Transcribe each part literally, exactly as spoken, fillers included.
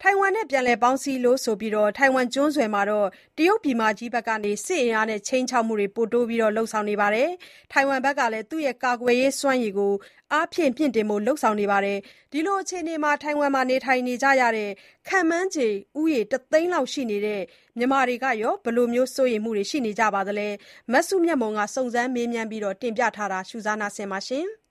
ထိုင်ဝမ်နဲ့ပြန်လည်ပေါင်းစည်းလို့ဆိုပြီးထိုင်ဝမ်ကျွန်းဆွယ်မှာတရုတ်ပြည်မကြီးဘက်ကစစ်အင်အားနဲ့ခြိမ်းခြောက်မှုတွေပိုတိုးလုပ်ဆောင်နေပါတယ်။ထိုင်ဝမ်ဘက်ကလည်းသူ့ရဲ့ကာကွယ်ရေးစွမ်းရည်ကိုအားဖြည့်မြှင့်တင်ဖို့လုပ်ဆောင်နေပါတယ်။ဒီလိုအခြေအနေမှာထိုင်ဝမ်မှာနေထိုင်နေကြရတဲ့ခန့်မှန်းခြေဦးရေတစ်သိန်းလောက်ရှိနေတဲ့မြန်မာတွေကရောဘယ်လိုမျိုးစိုးရိမ်မှုတွေရှိနေကြပါသလဲ။မစုမြတ်မွန်ကစုံစမ်းမေးမြန်းပြီးတင်ပြထားတာရှုစားနာဆင်ပါရှင်။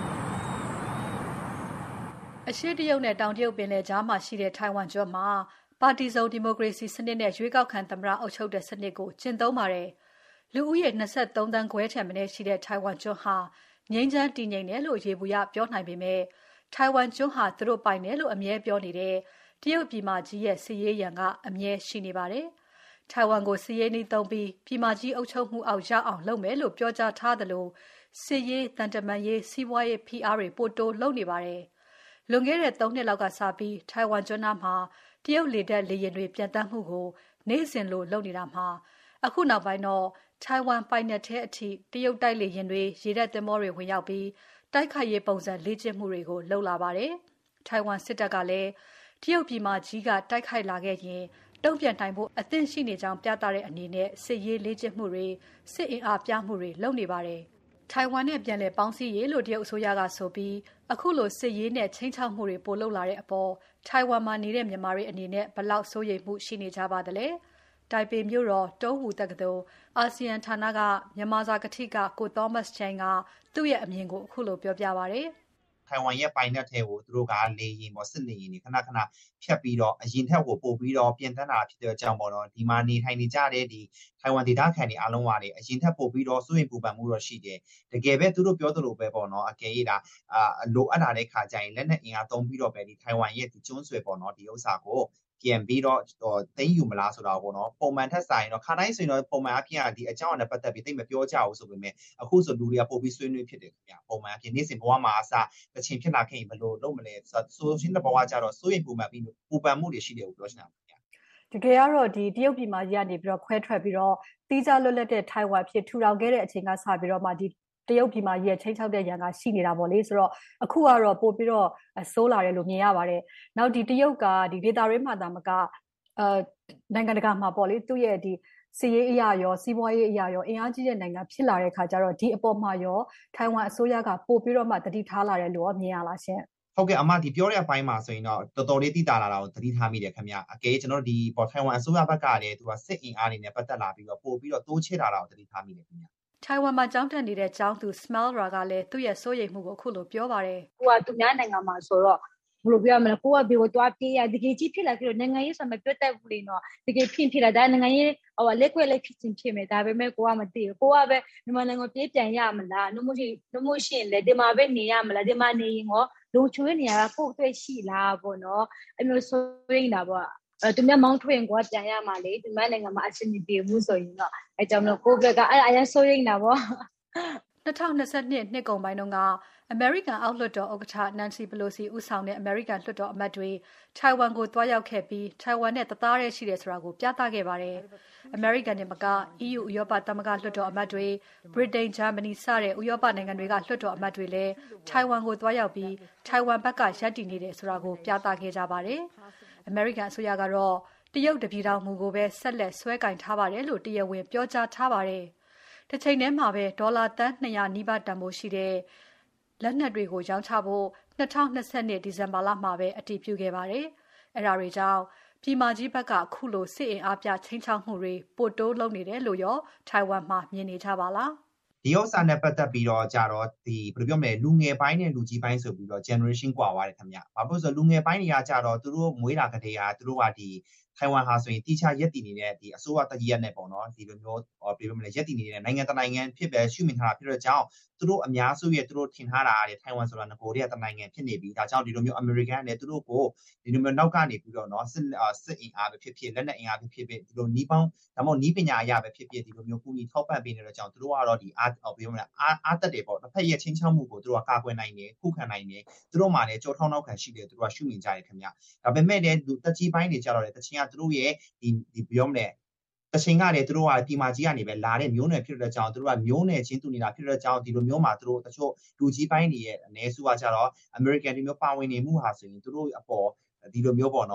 အရှေ့တရုတ်နဲ့တောင်တရုတ်ပင်လယ်ကြားမှာရှိတဲ့ထိုင်ဝမ်ကျွန်းမှာပါတီစုံဒီမိုကရေစီစနစ်နဲ့ရွေးကောက်ခံသမ္မတအုပ်ချုပ်တဲ့စနစ်ကိုကျင့်သုံးပါတယ်။လူဦးရေ၂၃သန်းခွဲထက်မနည်းရှိတဲ့ထိုင်ဝမ်ကျွန်းဟာငြိမ်းချမ်းတည်ငြိမ်တယ်လို့ရေဘူးရပြောနိုင်ပေမဲ့ထိုင်ဝမ်ကျွန်းဟာသူတို့ပိုင်တယ်လို့အမြဲပြောနေတဲ့တရုတ်ပြည်မကြီးရဲ့စစ်ရေးရန်ကအမြဲရှိနေပါတယ်။ထိုင်ဝမ်ကိုစစ်ရေးနည်းသုံးပြီးပြည်မကြီးအုပ်ချုပ်မှုအောက်ရောက်အောင်လုပ်မယ်လို့ပြောကြားထားသလိုစစ်ရေးတန်တမာရေးစီးပွားရေးဖိအားတွေပိုတိုးလုပ်နေပါတယ်။လွန်ခဲ့တဲ့သုံးနှစ်လောက်ကစပြီးထိုင်ဝမ်ကျွန်းသားမှာတရုတ်လေတပ်လေယာဉ်တွေပြန်တမ်းမှုကိုနေ့စဉ်လိုလုပ်နေတာမှာအခုနောက်ပိုင်းတော့ထိုင်ဝမ်ပိုင်နက်ထဲအထိတရုတ်တိုက်လေယာဉ်တွေရေတပ်သင်္ဘောတွေဝင်ရောက်ပြီးတိုက်ခိုက်ရေးပုံစံလေ့ကျင့်မှုတွေကိုလုပ်လာပါတယ်။ထိုင်ဝမ်စစ်တပ်ကလည်းတရုတ်ပြည်မကြီးကတိုက်ခိုက်လာခဲ့ရင်တုံ့ပြန်နိုင်ဖို့အသင့်ရှိနေကြောင်းပြသတဲ့အနေနဲ့စစ်ရေးလေ့ကျင့်မှုတွေစစ်အင်အားပြမှုတွေလုပ်နေပါတယ်။ထိုင်ဝမ်နဲ့ပြန်လည်ပေါင်းစည်းရေးလို့တရုတ်အစိုးရကဆိုပြီးအခုလိုစစ်ရေးနဲ့ချိန်ချောက်မှုတွေပိုလုပ်လာတဲ့အပေါ်ထိုင်ဝမ်မှာနေတဲ့မြန်မာတွေအနေနဲ့ဘလောက်စိုးရိမ်မှုရှိနေကြပါသလဲ။တိုင်ပေမြို့တော်တုံးဝူတက္ကသိုလ်အာဆီယံဌာနကမြန်မာစာကတိကကို Thomas Chang ကသူ့ရဲ့အမြင်ကိုအခုလိုပြောပြပါဗျ။ထိုင်ဝမ်ရဲ့ပိုင်နက်ထဲကိုသူတို့ကလေရင်ပေါ့စစ်လေရင်တွေခဏခဏဖြတ်ပြီးတော့အရင်ထက်ကိုပို့ပြီးတော့ပြင်တန်းတာဖြစ်တဲ့အကြောင်းပေါ့နော်ဒီမှာနေထိုင်နေကြတဲ့ဒီထိုင်ဝမ်ဒေသခံတွေအားလုံးကလေအရင်ထက်ပို့ပြီးတော့စိုးရိမ်ပူပန်မှုတော့ရှိတယ်တကယ်ပဲသူတို့ပြောသလိုပဲပေါ့နော်အကယ်၍ဒါအာလိုအပ်လာတဲ့ခါကျရင်လက်နက်အင်အားသုံးပြီးတော့ပဲဒီထိုင်ဝမ်ရဲ့ဒီကျွန်းဆွယ်ပေါ့နော်ဒီဥစ္စာကိုပြန်ပြီးတော့သိမ်းယူမလားဆိုတာပေါ့နော်ပုံမှန်ထက်ဆိုင်တော့ခါတိုင်းဆိုရင်တော့ပုံမှန်အဖြစ်အဒီအကြောင်းအရာနဲ့ပတ်သက်ပြီးသိမပြောကြဘူးဆိုပေမဲ့အခုဆိုလူတွေကပို့ပြီးဆွေးနွေးဖြစ်တယ်ခင်ဗျပုံမှန်အဖြစ်နေ့စဉ်ဘဝမှာအစတချင်ဖြစ်လာခဲ့ရင်ဘယ်လိုလုပ်မလဲဆိုရှင်းတဲ့ဘဝကြတော့စိုးရိမ်ပူပန်ပြီးပူပန်မှုတွေရှိတယ်လို့ပြောချင်တာခင်ဗျတကယ်ကတော့ဒီတရုတ်ပြည်မှာကြီးကနေပြီးတော့ခွဲထွက်ပြီးတော့တီးခြားလွတ်လပ်တဲ့ထိုင်ဝမ်ဖြစ်ထူထောင်ခဲ့တဲ့အချိန်ကစပြီးတော့မှဒီတရုတ်ပြည်မှာကြီးရဲ့ချိန်ချောက်တဲ့ရန်ကရှိနေတာပေါ့လေဆိုတော့အခုကတော့ပို့ပြီးတော့ဆိုးလာတယ်လို့မြင်ရပါတယ်နောက်ဒီတရုတ်ကဒီဒေတာရင်းမှာတာမကအဲနိုင်ငံတကာမှာပေါ့လေသူ့ရဲ့ဒီစီးရေးအရာရောစီးပွားရေးအရာရောအင်အားကြီးတဲ့နိုင်ငံဖြစ်လာတဲ့ခါကျတော့ဒီအပေါ်မှာရောထိုင်ဝမ်အစိုးရကပို့ပြီးတော့မှတတိထားလာတယ်လို့မြင်ရလားရှင်ဟုတ်ကဲ့အမဒီပြောတဲ့အပိုင်းမှာဆိုရင်တော့တော်တော်လေးတိတာလာတာကိုသတိထားမိတယ်ခင်ဗျအကယ်ကျွန်တော်တို့ဒီပေါ်ထိုင်ဝမ်အစိုးရဘက်ကလည်းသူကစစ်အင်အားတွေနဲ့ပတ်သက်လာပြီးတော့ပို့ပြီးတော့တိုးချဲ့လာတာကိုသတိထားမိတယ်ခင်ဗျထိုင်ဝမ်မှာကြောင်းတက်နေတဲ့ကျောင်းသူ Smelra ကလည်းသူ့ရဲ့စိုးရိမ်မှုကိုအခုလိုပြောပါတယ်။ကိုကသူများနိုင်ငံမှာဆိုတော့ဘယ်လိုပြောရမလဲကိုကဘယ်ကိုသွားပြေးရတကယ်ကြီးဖြစ်လာပြီးတော့နိုင်ငံရေးဆိုမှပြောတတ်ဘူးလေနော်တကယ်ဖြစ်ဖြစ်လာဒါနိုင်ငံရေးဟိုလက်ခွဲလက်ဖြစ်ချင်းဖြစ်မယ်ဒါပေမဲ့ကိုကမသိဘူးကိုကပဲမြန်မာနိုင်ငံပြေးပြန်ရမလားနှမို့ရှိနှမို့ရှိလေဒီမှာပဲနေရမလားဒီမှာနေရင်ဟောလုံချွေးနေရတာကိုယ့်အတွက်ရှိလားပေါ့နော်အဲ့လိုဆိုရင်တာပေါ့အဲသူများမောင်းထွင်ကိုပြန်ရမှာလေဒီမှာနိုင်ငံမှာအဆင်မပြေဘူးဆိုရင်တော့အဲကြောင့်လို့ကိုယ့်ဘက်ကအဲ့အရင်ဆိုရင်တာပေါ့၂၀၂၂နှစ်ကုန်ပိုင်းတုန်းကအမေရိကန်အောက်လွှတ်တော်ဥက္ကဋ္ဌ Nancy Pelosi ဦးဆောင်တဲ့အမေရိကန်လွှတ်တော်အမတ်တွေထိုင်ဝမ်ကိုတွားရောက်ခဲ့ပြီးထိုင်ဝမ်နဲ့တသားတည်းရှိတယ်ဆိုတာကိုပြသခဲ့ပါတယ်။အမေရိကန်နဲ့မက E U ဥရောပသမဂ္ဂလွှတ်တော်အမတ်တွေဗြိတိန်ဂျာမနီစတဲ့ဥရောပနိုင်ငံတွေကလွှတ်တော်အမတ်တွေလည်းထိုင်ဝမ်ကိုတွားရောက်ပြီးထိုင်ဝမ်ဘက်ကရပ်တည်နေတယ်ဆိုတာကိုပြသခဲ့ကြပါတယ်။အမေရိကန်အစိုးရကတော့တရုတ်တပြည်တော်မူကိုပဲဆက်လက်ဆွဲကင်ထားပါတယ်လို့တရားဝင်ပြောကြားထားပါတယ်။တစ်ချိန်တည်းမှာပဲဒေါ်လာသန်း၂၀၀နီးပါးတန်ဖိုးရှိတဲ့လက်နက်တွေကိုရောင်းချဖို့၂၀၂၂ဒီဇင်ဘာလမှာပဲအတည်ပြုခဲ့ပါတယ်။အဲဒါတွေကြောင့်ပြည်မကြီးဘက်ကခုလိုစစ်အင်အားပြချင်းချောက်မှုတွေပိုတိုးလုပ်နေတယ်လို့ရောထိုင်ဝမ်မှာမြင်နေကြပါလားဒီဥစ္စာနဲ့ပတ်သက်ပြီးတော့ကြတော့ဒီဘယ်လိုပြောမလဲလူငယ်ပိုင်းနဲ့လူကြီးပိုင်းဆိုပြီးတော့ generation ကွာသွားတယ်ခင်ဗျ။ဘာလို့ဆိုလူငယ်ပိုင်းတွေကကြတော့သူတို့မွေးလာကတည်းကသူတို့ကဒီထိုင်ဝမ်ဟာဆိုရင်တိကျရက်တည်နေတဲ့ဒီအစိုးရတကြီးရက်နဲ့ပေါ့နော်ဒီလိုမျိုးဘယ်လိုမလဲရက်တည်နေတဲ့နိုင်ငံတနိုင်ငံဖြစ်ပဲရှုမြင်ထားတာဖြစ်တဲ့ကြောင့်သူတို့အများစုရဲ့သူတို့ထင်ထားတာတဲ့ထိုင်ဝမ်ဆိုတာငကိုတဲ့တနိုင်ငံဖြစ်နေပြီးဒါကြောင့်ဒီလိုမျိုးအမေရိကန်နဲ့သူတို့ကိုဒီလိုမျိုးနောက်ကနေပြီးတော့နော်စစ်စစ်အင်အားပဲဖြစ်ဖြစ်လက်နက်အင်အားပဲဖြစ်ဖြစ်ဒီလိုနီးပေါင်းဒါမှမဟုတ်နီးပညာအရာပဲဖြစ်ဖြစ်ဒီလိုမျိုးကူညီထောက်ပံ့ပေးနေတဲ့ကြောင့်သူတို့ကတော့ဒီအားပြောမလဲအားအားတက်တယ်ပေါ့တစ်ဖက်ရဲ့ချင်းချောက်မှုကိုသူတို့ကကာကွယ်နိုင်တယ်ခုခံနိုင်တယ်သူတို့မှလည်းကြောထောင်းနောက်ခံရှိတယ်သူတို့ကရှုမြင်ကြတယ်ခင်ဗျဒါပေမဲ့လည်းတက်ကြီးပိုင်းတွေကြတော့လေတချင်ကသူတို့ရဲ့ဒီဒီပြောမလဲတချင်ကလည်းသူတို့ကဒီမာကြီးကနေပဲလာတဲ့မျိုးနယ်ဖြစ်တဲ့ကြောင့်သူတို့ကမျိုးနယ်ချင်းတူနေတာဖြစ်တဲ့ကြောင့်ဒီလိုမျိုးမှာသူတို့တချို့လူကြီးပိုင်းတွေရဲ့အနေစုကကြတော့ American ဒီမျိုးပါဝင်နေမှုဟာဆိုရင်သူတို့အပေါ်ဒီလိုမျိုးပေါ့နော်ဟ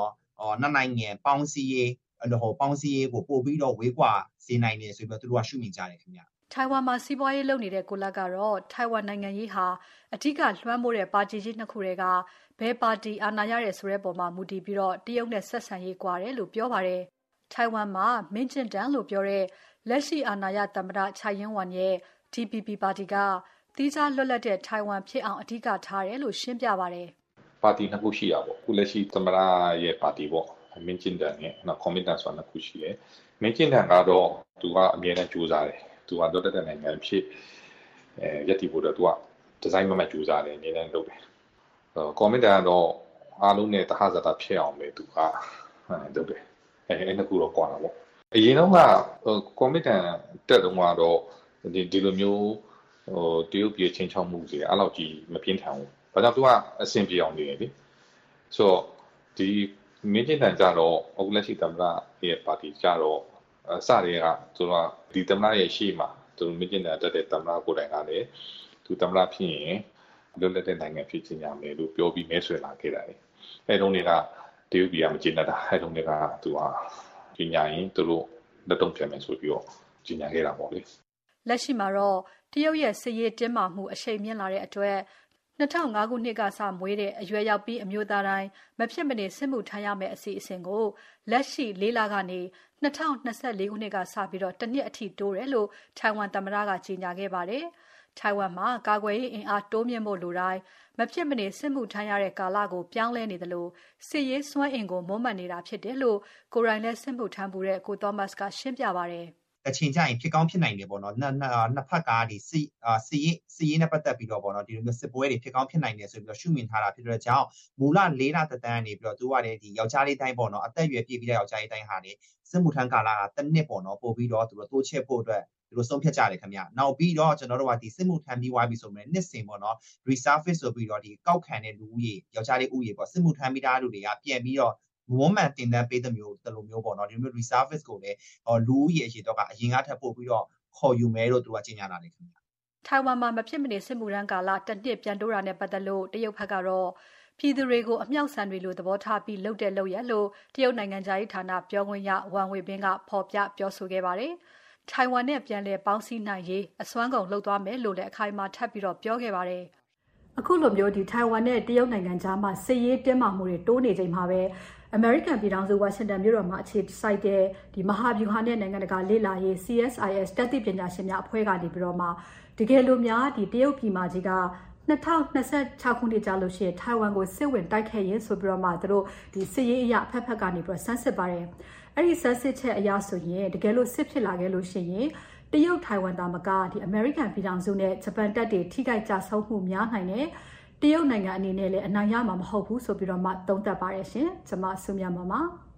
အော်နှစ်နိုင်ငံပေါင်းစည်းရေးအဲ့လိုဟိုပေါင်းစည်းရေးကိုပို့ပြီးတော့ဝေးကွာစေနိုင်တယ်ဆိုပြီးတော့သူတို့ကရှုမြင်ကြတယ်ခင်ဗျာထိုင်ဝမ်မှာစီးပွားရေးလုပ်နေတဲ့ကိုလတ်ကတော့ထိုင်ဝမ်နိုင်ငံရေးဟာအထူးကလွှမ်းမိုးတဲ့ပါတီကြီးနှစ်ခုတွေကဘယ်ပါတီအာဏာရတဲ့ဆိုတဲ့ပုံမှာမူတည်ပြီးတော့တရုတ်နဲ့ဆက်ဆံရေးကွာတယ်လို့ပြောပါတယ်။ထိုင်ဝမ်မှာမင်းကျင်တန်လို့ပြောတဲ့လက်ရှိအာဏာရသမ္မတချိုင်ယင်းဝမ်ရဲ့ T P P ပါတီကတီးခြားလွတ်လပ်တဲ့ထိုင်ဝမ်ဖြစ်အောင်အဓိကထားတယ်လို့ရှင်းပြပါတယ်။ပါတီနှစ်ခုရှိတာပေါ့။ခုလက်ရှိသမ္မတရဲ့ပါတီပေါ့။မင်းကျင်တန်နဲ့နော်ကွန်မစ်တန်ဆိုတာနှစ်ခုရှိတယ်။မင်းကျင်တန်ကတော့သူကအမြဲတမ်းကြိုးစားတယ်။သူကလွတ်လပ်တဲ့နိုင်ငံဖြစ်အဲရည်တည်ဖို့တော့သူကဒီဇိုင်းမှမှကြိုးစားတယ်အမြဲတမ်းလုပ်တယ်။ကွန်မစ်တန်ကတော့အားလုံးနဲ့တဟဇာတာဖြစ်အောင်ပဲသူကလုပ်တယ်။အဲအဲ့နှစ်ခုတော့ကွာတာပေါ့။အရင်တော့ကကွန်မစ်တန်တက်တုန်းကတော့ဒီဒီလိုမျိုးဟိုတရုတ်ပြည်ချင်းချောက်မှုတွေအဲ့လောက်ကြီးမပြင်းထန်ဘူး။ဘာကြောင့်သူကအဆင်ပြေအောင်နေတယ်လေ။ဆိုတော့ဒီမင်းကျင်တန်ကြတော့အခုလက်ရှိသမ္မတရဲ့ပါတီကြတော့အစတွေကသူကဒီသမ္မတရဲ့ရှေ့မှာသူမင်းကျင်တန်တက်တဲ့သမ္မတကိုယ်တိုင်ကလည်းသူသမ္မတဖြစ်ရင်လွတ်လပ်တဲ့နိုင်ငံဖြစ်ချင်ကြမယ်လို့ပြောပြီးမဲဆွယ်လာခဲ့တာလေ။အဲတုန်းကတရုတ်ပြည်ကမကျင်တတ်တာအဲတုန်းကသူကပညာရင်သူတို့လက်တုံ့ပြန်မယ်ဆိုပြီးတော့ကြီးညာခဲ့တာပေါ့လေ။လက်ရှိမှာတော့တရုတ်ရဲ့စစ်ရေးတင်းမာမှုအရှိန်မြင့်လာတဲ့အတွက်၂၀၀၅ခုနှစ်ကစမွေးတဲ့အရွယ်ရောက်ပြီးအမျိုးသားတိုင်းမဖြစ်မနေစစ်မှုထမ်းရမယ့်အစီအစဉ်ကိုလက်ရှိလေးလကနေ၂၀၂၄ခုနှစ်ကစပြီးတော့တစ်နှစ်အထိတိုးတယ်လို့ထိုင်ဝမ်သမ္မတကကြေညာခဲ့ပါတယ်။ထိုင်ဝမ်မှာကာကွယ်ရေးအင်အားတိုးမြင့်ဖို့လိုတိုင်းမဖြစ်မနေစစ်မှုထမ်းရတဲ့ကာလကိုပြောင်းလဲနေတယ်လို့စစ်ရေးစွမ်းအင်ကိုမွမ်းမံနေတာဖြစ်တယ်လို့ကိုရိုင်းလဲစစ်မှုထမ်းမှုတဲ့ကိုသောမတ်ကရှင်းပြပါတယ်။အချိန်ကြရင်ဖြစ်ကောင်းဖြစ်နိုင်တယ်ပေါ့နော်နှစ်နှစ်ဖက်ကဒီစီစီရေးစီရေးနဲ့ပတ်သက်ပြီးတော့ပေါ့နော်ဒီလိုမျိုးစစ်ပွဲတွေဖြစ်ကောင်းဖြစ်နိုင်တယ်ဆိုပြီးတော့ရှုမြင်ထားတာဖြစ်တဲ့ကြောင့်မူလလေးလသက်တမ်းကနေပြီးတော့သူကလည်းဒီယောက်ျားလေးတိုင်းပေါ့နော်အသက်အရွယ်ပြည့်ပြီးတဲ့ယောက်ျားလေးတိုင်းဟာလေစစ်မှုထမ်းကာလကတစ်နှစ်ပေါ့နော်ပို့ပြီးတော့သူတို့တိုးချဲ့ဖို့အတွက်ဒီလိုဆုံးဖြတ်ကြတယ်ခင်ဗျာနောက်ပြီးတော့ကျွန်တော်တို့ကဒီစစ်မှုထမ်းပြီးွားပြီဆိုရင်နှစ်စဉ်ပေါ့နော် reservice ဆိုပြီးတော့ဒီကောက်ခံတဲ့လူဦးရေယောက်ျားလေးဦးရေပေါ့စစ်မှုထမ်းပြီးသားလူတွေကပြန်ပြီးတော့မွမ်းမံတင်တန်းပေးတဲ့မျိုးတလိုမျိုးပေါ့နော်ဒီမျိုး reservice ကိုလည်းလူဦးရေအရေးတော့ကအရင်ကထပ်ပို့ပြီးတော့ခေါ်ယူမယ်လို့သူကကြေညာလာတယ်ခင်ဗျာထိုင်ဝမ်မှာမဖြစ်မနေစစ်မှုထမ်းကာလတစ်နှစ်ပြန်တိုးတာနဲ့ပတ်သက်လို့တရုတ်ဘက်ကတော့ပြည်သူတွေကိုအမြောက်ဆန်တွေလိုသဘောထားပြီးလုပ်တဲ့လုပ်ရလို့တရုတ်နိုင်ငံသားရေးဌာနပြောခွင့်ရဝမ်ဝေဘင်းကဖော်ပြပြောဆိုခဲ့ပါတယ်။ထိုင်ဝမ်နဲ့ပြန်လည်ပေါင်းစည်းနိုင်ရေးအစွမ်းကုန်လှုပ်သွားမယ်လို့လည်းအခိုင်အမာထပ်ပြီးတော့ပြောခဲ့ပါတယ်။အခုလိုမျိုးဒီထိုင်ဝမ်နဲ့တရုတ်နိုင်ငံကြားမှာစစ်ရေးတင်းမာမှုတွေတိုးနေချိန်မှာပဲအမေရိကန်ပြည်ထောင်စုဝါရှင်တန်မြို့တော်မှာအခြေစိုက်တဲ့ဒီမဟာဗျူဟာနဲ့နိုင်ငံတကာလေ့လာရေး C S I S တက္ကသိုလ်ပညာရှင်များအဖွဲ့ကနေပြီးတော့မှတကယ်လို့များဒီတရုတ်ပြည်မှာကြီးက၂၀၂၆ခုနှစ်ကြာလို့ရှိရင်ထိုင်ဝမ်ကိုစစ်ဝင်တိုက်ခဲ့ရင်ဆိုပြီးတော့မှသူတို့ဒီစစ်ရေးအရာအဖက်ဖက်ကနေပြီးတော့ဆန်းစစ်ပါတယ်။အဲ့ဒီဆန်းစစ်ချက်အရဆိုရင်တကယ်လို့စစ်ဖြစ်လာခဲ့လို့ရှိရင်တရုတ်ထိုင်ဝမ်သားမကဒီအမေရိကန်ပြည်ထောင်စုနဲ့ဂျပန်တပ်တွေထိခိုက်ကြဆုံးမှုများနိုင်တယ်။တရုတ်နိုင်ငံအနေနဲ့လည်းအနိုင်ရမှာမဟုတ်ဘူးဆိုပြီးတော့မှသုံးသပ်ပါတယ်ရှင်။ကျွန်မဆုမြတ်ပါပါ။